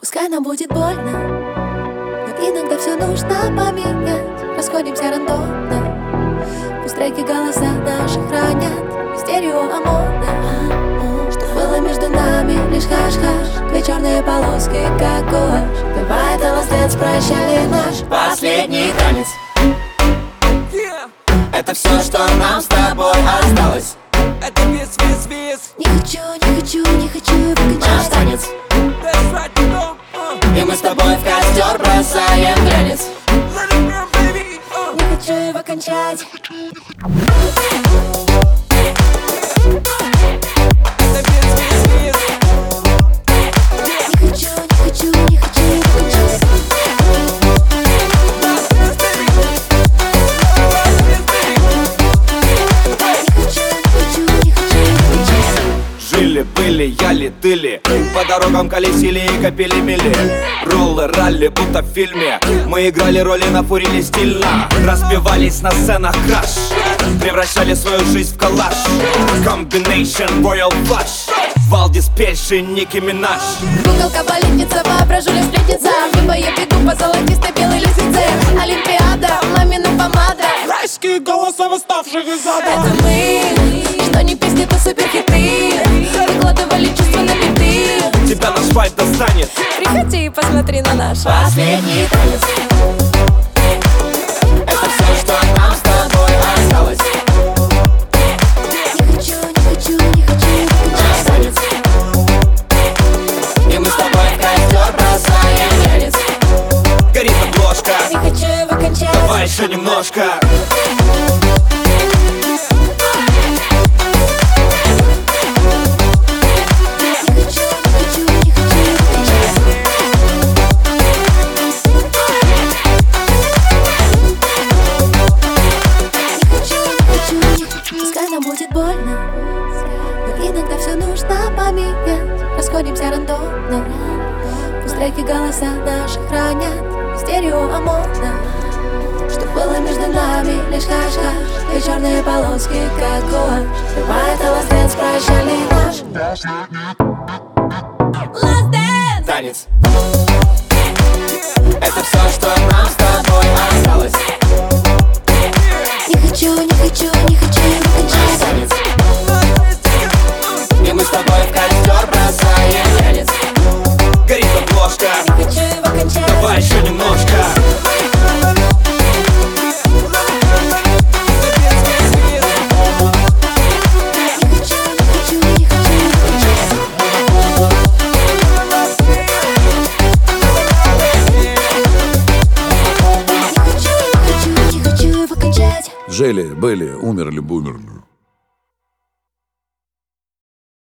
Пускай нам будет больно, но иногда все нужно поменять. Расходимся рандомно, пусть треки голоса наши хранят стерео омона. Что было между нами, лишь хаш-хаш, две черные полоски, как гуашь. Давай это last dance, прощали наш последний танец. Это все, что нам с тобой осталось. Это вес. Не хочу, не хочу, не хочу выключать Наш танец. That's right, you know, И мы с тобой в костер бросаем глянец. let it burn, baby. Не хочу его кончать. Это вес. Не хочу, не хочу, не хочу выключать. Last dance, baby. Не хочу, не хочу, не хочу выключать. Жили-были, яли-тыли, по дорогам колесили и копили мили. Роллы, ралли, будто в фильме. Мы играли роли, нафурили стильно. Разбивались на сценах краш, превращали свою жизнь в коллаж. Combination Royal Flush, Валдис Пельши, Ники Минаж. Куколка болельница, воображуля сплетница. В небо я бегу по золотистой белой лестнице. Олимпиада, мамина помада. Райские голоса восставших из ада. Это мы, что не песни, то суперхиты. Выкладывали чувства на биты. Тебя наш вайб достанет. Приходи и посмотри на наш Последний танец. Это все, что нам с тобой осталось. Не хочу, не хочу, не хочу Наш выключать. танец. И мы с тобой в костер бросаем глянец. Горит обложка, Не хочу его кончать. давай еще немножко. Не хочу, не хочу, не хочу выключать. Не хочу, не хочу. Пускай нам будет больно, но иногда все нужно поменять. Расходимся рандомно, пусть треки голоса наши хранят стерео омона. Что было между нами, лишь хаш-хаш, две черные полоски, как гуашь. Давай это last dance, прощали наш last dance. Танец. Это все, что нам с тобой осталось. Не хочу, не хочу, не хочу его Наш кончать. танец. И мы с тобой в костер бросаем глянец. Горит обложка, Не хочу его кончать. давай еще немножко. Не хочу, не хочу, не хочу выключать. Не хочу, не хочу, не хочу его кончать. Жили, были, умерли, бумерли.